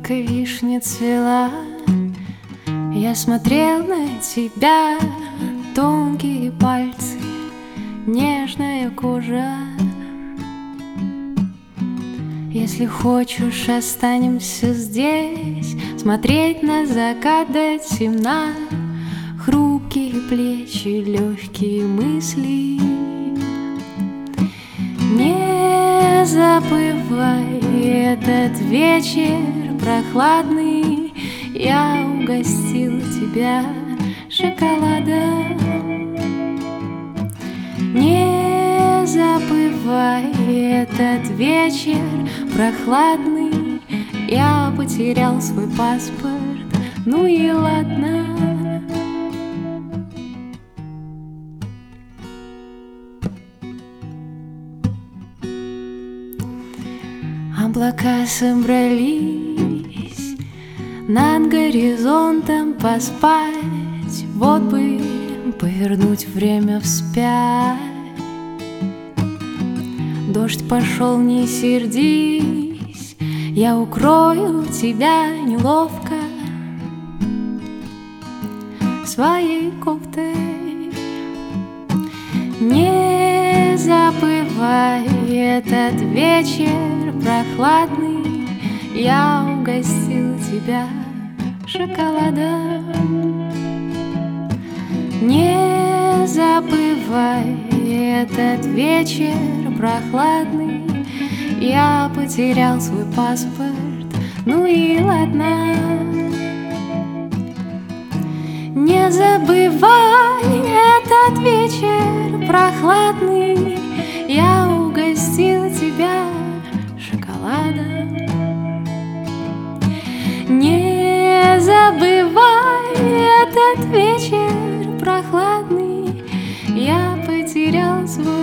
только вишня цвела, я смотрел на тебя, тонкие пальцы, нежная кожа. Если хочешь, останемся здесь, смотреть на закат до темна, хрупкие плечи, легкие мысли. Не забывай этот вечер прохладный, я угостил тебя шоколадом. Не забывай этот вечер прохладный, я потерял свой паспорт, ну и ладно. Облака собрались над горизонтом поспать, вот бы повернуть время вспять. Дождь пошел, не сердись, я укрою тебя неловко своей кофтой. Не забывай этот вечер прохладный, я угостил тебя шоколадом. Не забывай этот вечер прохладный, я потерял свой паспорт, ну и ладно. Не забывай этот вечер прохладный, я угостил тебя шоколадом. Не забывай этот вечер прохладный, я потерял свой